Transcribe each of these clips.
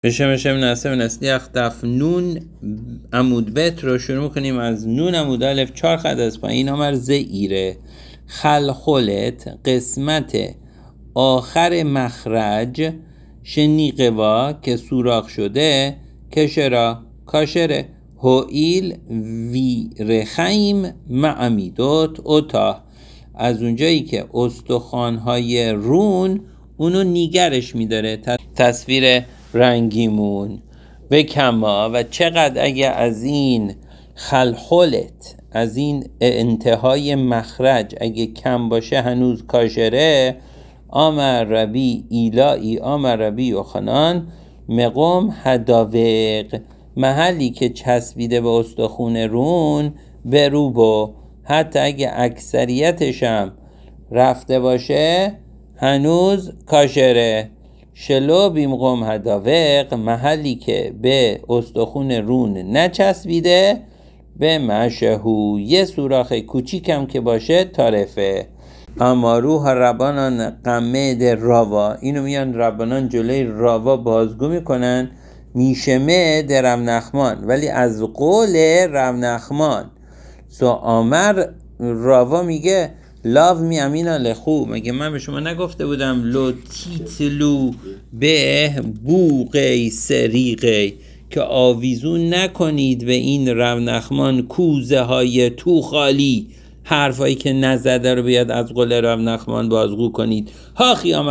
بشم نسیم نسلیخ دف نون عمود بت رو شروع کنیم از نون عمود الف 4 خط از پایین آمر زئیره خلخلت قسمت آخر مخرج شنیقوا که سوراخ شده کشرا کاشره هویل وی رخیم معمیدوت اوتا از اونجایی که استخوان‌های رون اونو نیگرش میداره تصویر رنگیمون به کما و چقدر اگه از این خلخلت از این انتهای مخرج اگه کم باشه هنوز کاشره آمر ربی ایلائی آمر ربی یوخنان مقام هداوق محلی که چسبیده به استخون رون بروبو حتی اگه اکثریتشم رفته باشه هنوز کاشره شلو بیمقام هداوق محلی که به استخون رون نچسبیده به مشهو یه سوراخ کوچیکم که باشه طرفه اما روح ربانان قمد راوا اینو میان ربانان جلوی راوا بازگو میکنن میشمه در رونخمان ولی از قول رونخمان آمر راوا میگه لاو می امینا لخو مگه من به شما نگفته بودم لو تیتلو به بوقی سریقی که آویزون نکنید به این رونخمان کوزه های تو خالی حرفایی که نزده رو بیاد از قول رونخمان بازگو کنید ها خیام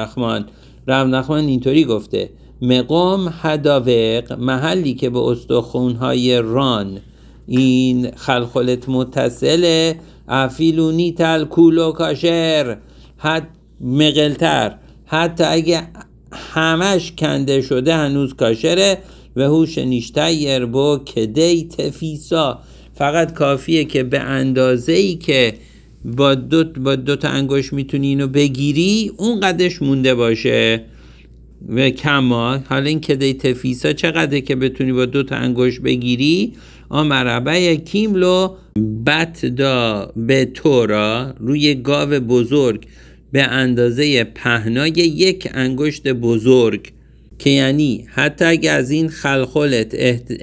رونخمان اینطوری گفته مقام هداوق محلی که به استخونهای ران این خلخلت متصله افیلونی تل کولو کاشر حد مقلتر حتی اگه همش کنده شده هنوز کاشره و هوش نیشتر با کدی تفیسا فقط کافیه که به اندازه‌ای که با دو تا انگشت میتونی اینو بگیری اون قدش مونده باشه و کما حالا این کدی تفیسا چقدره که بتونی با 2 تا انگشت بگیری آمربه کیملو بت دا به تورا روی گاو بزرگ به اندازه پهنای 1 انگشت بزرگ که یعنی حتی اگه از این خلخلت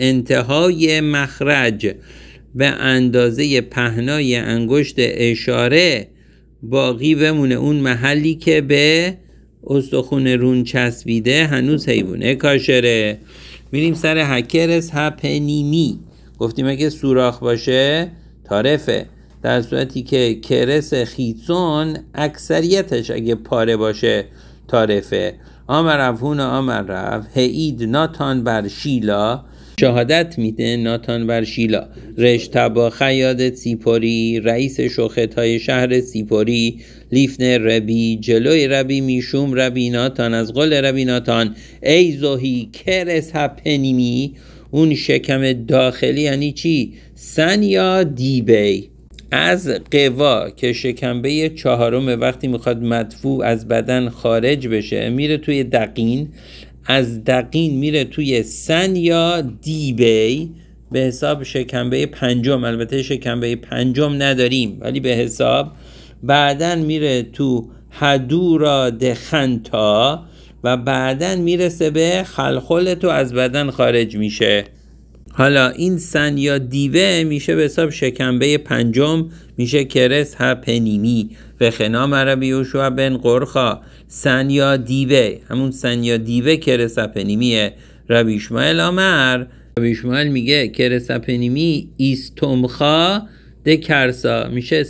انتهای مخرج به اندازه پهنای انگشت اشاره باقی بمونه اون محلی که به استخون رون چسبیده هنوز حیوانه کاشره. میریم سر هکرس هپنیمی گفتیم اگه سوراخ باشه طرفه در صورتی که کرس خیتون اکثریتش اگه پاره باشه طرفه آمر رفهون آمر رف هعید ناتان بر شیلا شهادت میده ناتان بر شیلا رشتبا خیاد سیپوری رئیس شوختهای شهر سیپوری لیفن ربی جلوی ربی میشوم ربی ناتان از قول ربی ناتان ای زوهی کرس هپنیمی اون شکم داخلی یعنی چی؟ سن یا دیبی از قوا که شکمبه 4 وقتی میخواد مدفوع از بدن خارج بشه میره توی دقین از دقین میره توی سن یا دیبی به حساب شکمبه 5 البته شکمبه 5 نداریم ولی به حساب بعدن میره تو هدورا دخنتا و بعدن میرسه به خلخلتو از بدن خارج میشه. حالا این سن یا دیوه میشه به حساب شکمبه 5 میشه کرس هپنیمی و خنام عربی یوشع بن قرخا سن یا دیوه همون سن یا دیوه کرس هپنیمیه. ربی اشماعیل آمر ربی اشماعیل میگه کرس هپنیمی ایستمخا ده کرسا میشه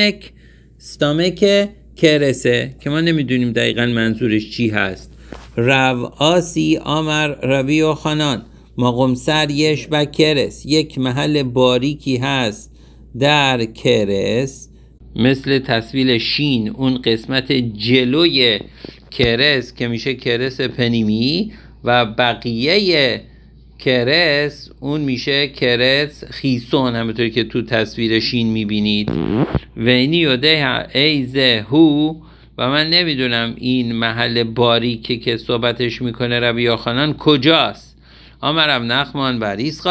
ستامک کرسه که ما نمیدونیم دقیقا منظورش چی هست. رو آسی آمر ربی و خانان مقام سر یش و کرس یک محل باریکی هست در کرس مثل تصویر شین اون قسمت جلوی کرس که میشه کرس پنیمی و بقیه کرس اون میشه کرس خیسون همونطور که تو تصویر شین میبینید و اینی یوده ایزه هو و من نمیدونم این محل باریکی که صحبتش میکنه ربی آخانان کجاست. اما رونخمان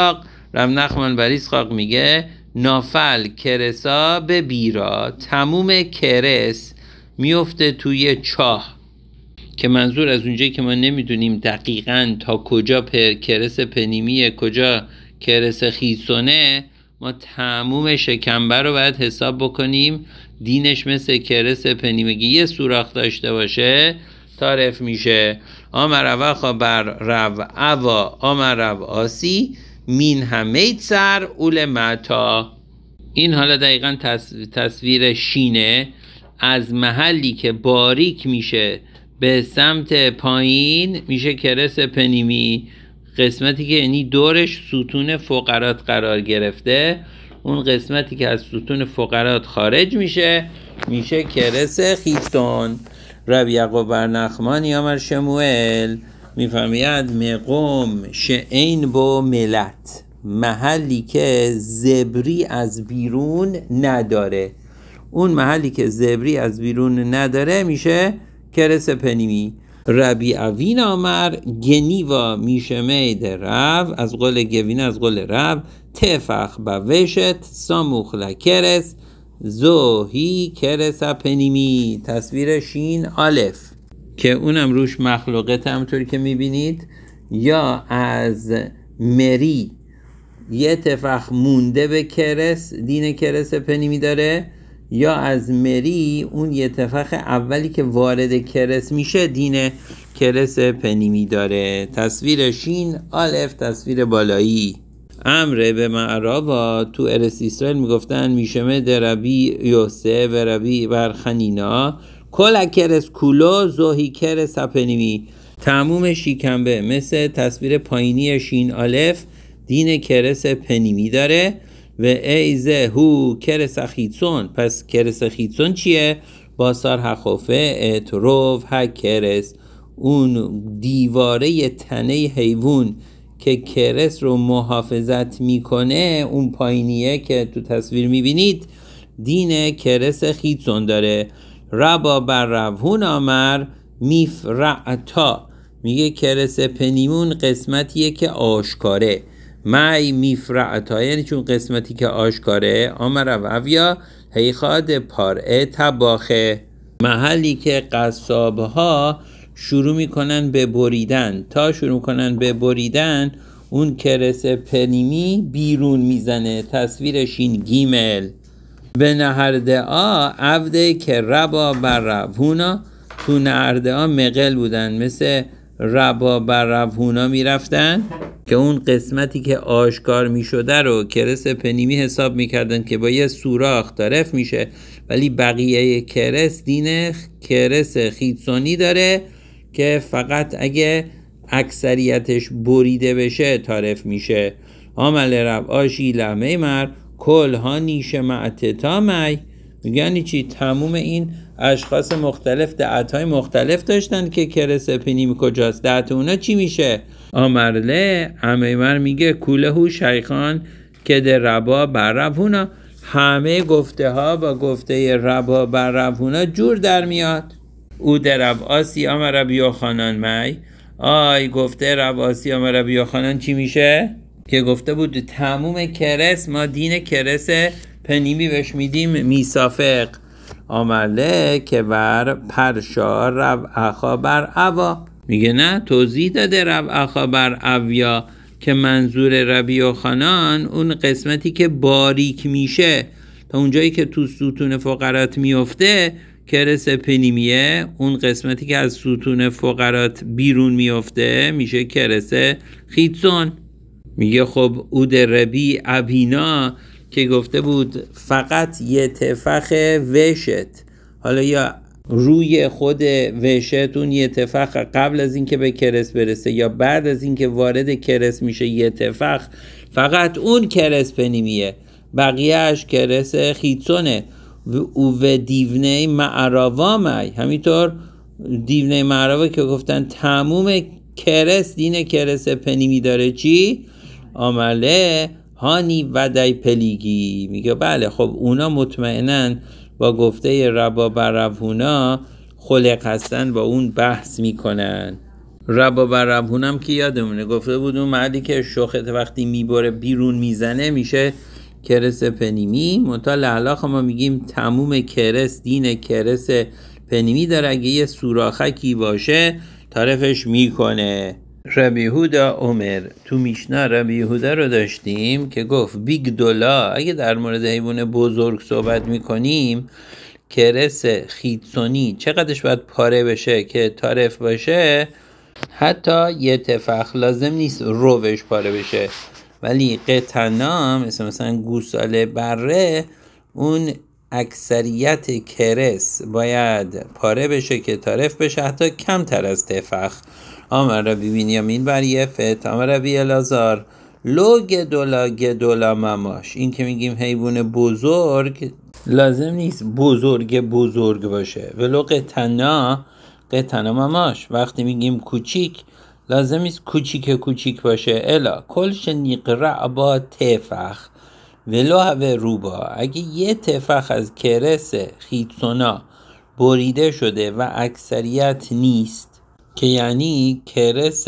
بر اسحاق میگه نافل کرسا به بیرا تموم کرس میفته توی چاه که منظور از اونجایی که ما نمیدونیم دقیقاً تا کجا کرس پنیمیه کجا کرس خیسونه، ما تموم شکمبه رو باید حساب بکنیم. دینش مثل کرس پنیمگی یه سوراخ داشته باشه تعریف میشه. آمر و خبر رو اوا آمر رو آسی مین همیت سر اول متا. این حالا دقیقا تصویر شینه از محلی که باریک میشه به سمت پایین میشه کرس پنیمی، قسمتی که یعنی دورش ستون فقرات قرار گرفته، اون قسمتی که از ستون فقرات خارج میشه کرس خیسون. رب یعقوب بر نخمانی آمر شموئیل میفرماید مقوم شعین با ملت، محلی که زبری از بیرون نداره، اون محلی که زبری از بیرون نداره میشه کرس پنیمی. ربی اوین آمر گنیوا میشمید رب، از قول گوین از قول رب تفخ بوشت ساموخ لکرس زوهی کرس پنیمی. تصویر شین الف که اونم روش مخلوقت همونطوری که میبینید یا از مری یه تفخ مونده به کرس، دین کرس پنیمی داره، یا از مری اون یه تفخ اولی که وارد کرس میشه دین کرس پنیمی داره. تصویر شین الف تصویر بالایی. امره به معرابا تو ارس اسرائیل میگفتن میشمه دربی یوسه و ربی برخنینا کل کرس کولو زوهی کرس پنیمی. تموم شیکنبه مثل تصویر پایینی شین الف دین کرس پنیمی داره و ایزه هو کرس خیتسون. پس کرس خیتسون چیه؟ باسار حخوفه اتروف ها کرس، اون دیواره تنه حیوان که کرس رو محافظت میکنه، اون پایینیه که تو تصویر میبینید دین کرس خیتسون داره. ربا بر روون آمر میفرعتا، میگه کرس پنیمون قسمتیه که آشکاره، مای میفرعتا یعنی چون قسمتی که آشکاره. آمر و اویا هیخاد پاره تباخه، محلی که قصابها شروع میکنن به بریدن، تا شروع میکنن به بریدن اون کرس پنیمی بیرون میزنه. تصویر شین گیمل. به نهرده ها عبده که ربا بر روونا، تو نهرده ها مقل بودن مثل ربا بر روونا میرفتن که اون قسمتی که آشکار میشده رو کرس پنیمی حساب میکردن که با یه سوراخ تعریف میشه، ولی بقیه کرس دین کرس خیتسونی داره که فقط اگه اکثریتش بریده بشه تعریف میشه. عمل رب آشی لمه مر کل ها نیشه معتتا می. میگن چی؟ تموم این اشخاص مختلف دعتهای مختلف داشتن که کرس پنیمی کجاست، دعت اونا چی میشه؟ آمرله امیمر میگه کوله هو شیخان که در ربا بر روونا، همه گفته ها با گفته ربا بر روونا جور در میاد. او در رب آسی آمر رب یوخانان می، آی گفته رب آسی آمر رب یوخانان چی میشه؟ که گفته بود تموم کرس ما دین کرس پنیمی بهش میدیم میسافق. آمرله که بر پرشا رب اخا بر اوا، میگه نه توضیح داده رب اخا بر اویا که منظور ربی یوخانان اون قسمتی که باریک میشه تا اونجایی که تو ستون فقرات میفته کرس پنیمیه، اون قسمتی که از ستون فقرات بیرون میفته میشه کرس خیتسون. میگه خب اود ربی ابینا که گفته بود فقط یه تفخ وشت، حالا یا روی خود وشت اون یه تفخ قبل از اینکه به کرس برسه یا بعد از اینکه وارد کرس میشه یه تفخ، فقط اون کرس پنیمیه، بقیهش کرس خیتسونه. و دیونه معراوامای، همینطور دیونه معراوا که گفتن تموم کرس دین کرس پنیمی داره چی؟ آمله هانی ودای پلیگی. میگه بله خب اونا مطمئنن با گفته ربا بر روونا خلق هستن، با اون بحث میکنن. ربا بر روونم که یادمونه گفته بود اون محلی که شخت وقتی میبره بیرون میزنه میشه کرس پنیمی. منتها لحلاخ ما میگیم تموم کرس دین کرس پنیمی داره، اگه یه سوراخکی باشه طرفش میکنه. ربی یهودا عمر، تو میشنا ربی یهودا رو داشتیم که گفت بیگ دولا، اگه در مورد حیوان بزرگ صحبت میکنیم کرس خیتسونی چقدرش باید پاره بشه که طرف باشه؟ حتی یه تفخ، لازم نیست روش پاره بشه، ولی قطنا مثلا گوساله بره اون اکثریت کرس باید پاره بشه که طرف بشه، حتی کمتر از تفخ. آمر ربی بنیامین بر یفت آمر ربی الازار لو گدولا مماش، این که میگیم حیوان بزرگ لازم نیست بزرگ باشه، ولو قطنا مماش. وقتی میگیم کوچیک لازم نیست کوچیک باشه. الا کلش نیقرع با تفخ ولو هوه روبا، اگه یه تفخ از کرس خیتسونا بریده شده و اکثریت نیست، که یعنی کرس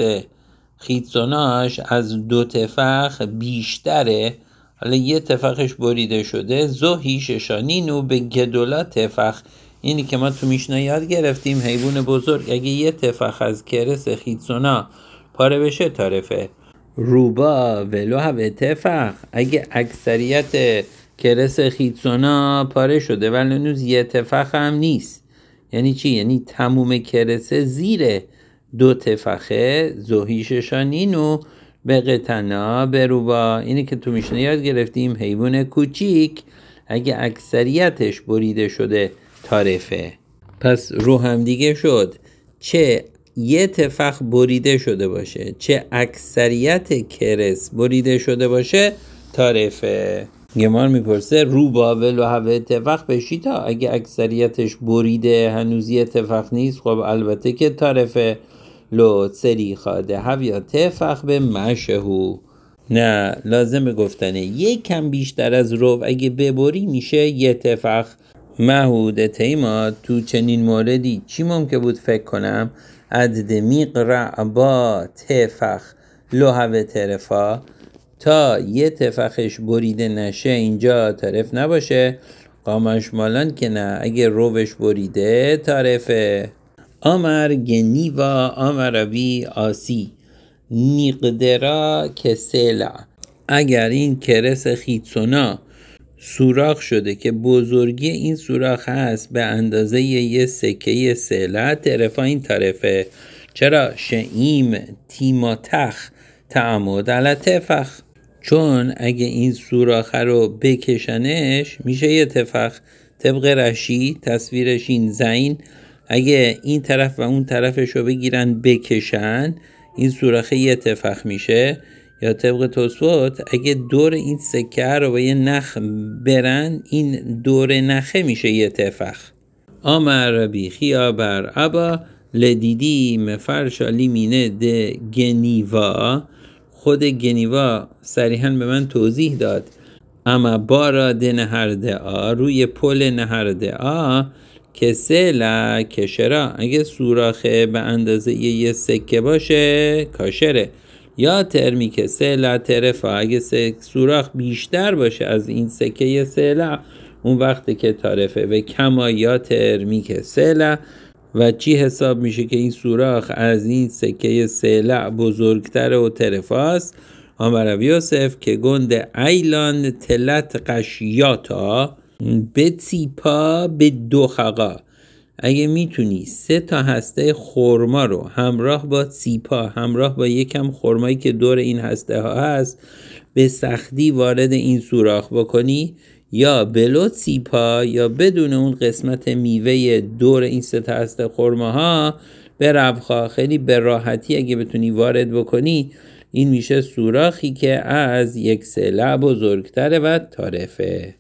خیتسوناش از 2 تفخ بیشتره، حالا یه تفخش بریده شده، زوهی ششانینو به گدولا تفخ، اینی که ما تو میشنا یاد گرفتیم حیوان بزرگ اگه یه تفخ از کرس خیتسونا پاره بشه طرفه. روبا ولو هوه تفخ، اگه اکثریت کرس خیتسونا پاره شده ولی هنوز یه تفخ هم نیست، یعنی چی؟ یعنی تموم کرس زیر 2 تفخه، زوهی ششانینو به قطنا به روبا، اینی که تو میشنا یاد گرفتیم حیوان کوچیک اگه اکثریتش بریده شده طرفه. پس رو هم دیگه شد، چه یه تفخ بریده شده باشه چه اکثریت کرس بریده شده باشه طرفه. گمار میپرسه روبا ولو هوه تفخ بشیتا، اگه اکثریتش بریده هنوز یه تفخ نیست، خب البته که طرفه. لو سری خاده هویا تفخ به مشهو، نه لازم گفتنه یک کم بیشتر از رو اگه ببری میشه یه تفخ. محود تیما، تو چنین موردی چی ممکن بود فکر کنم؟ عدد میقرع با تفخ لو هوه ترفا، تا یه تفخش بریده نشه اینجا طرف نباشه. قامش مالان که نه، اگه روش بریده طرفه. آمر گنیوا آمر ربی آسی نیقدرا کسلا، اگر این کرس خیتسونا سوراخ شده که بزرگی این سوراخ هست به اندازه یه سکه سلا، طرفا این طرفه. چرا؟ شئیم تیماتخ تعمد علی تفخ، چون اگه این سوراخ رو بکشنش میشه یه تفخ. طبق رشی تصویرش این زین، اگه این طرف و اون طرفش رو بگیرن بکشن این سوراخه یه تفخ میشه. یا طبق توسوت اگه دور این سکه رو با یه نخ برن این دور نخه میشه یه تفخ. آمر ربی خیا بر ابا لدیدی مفرشا لیمینه ده گنیوا، خود گنیوا صریحاً به من توضیح داد، اما بارا ده نهرده آ، روی پل نهرده آ که سلا کشرا، اگه سوراخه به اندازه یه سکه باشه کاشره. یا ترمی که سلا طرفا، اگه سوراخ بیشتر باشه از این سکه سلا اون وقت که طرفه. و کما یا ترمی که سلا، و چی حساب میشه که این سوراخ از این سکه سلا بزرگتر و طرفاست. آمر ربی یوسف که گند ایلان تلت قشیاتا به تیپا به 2 خقا، اگه میتونی 3 تا هسته خرما رو همراه با تیپا، همراه با یکم خرمایی که دور این هسته ها هست به سختی وارد این سوراخ بکنی، یا بلو تیپا یا بدون اون قسمت میوه دور این 3 تا هسته خرما ها به ربخا، خیلی به راحتی اگه بتونی وارد بکنی، این میشه سوراخی که از یک سلع بزرگتره و طرفه.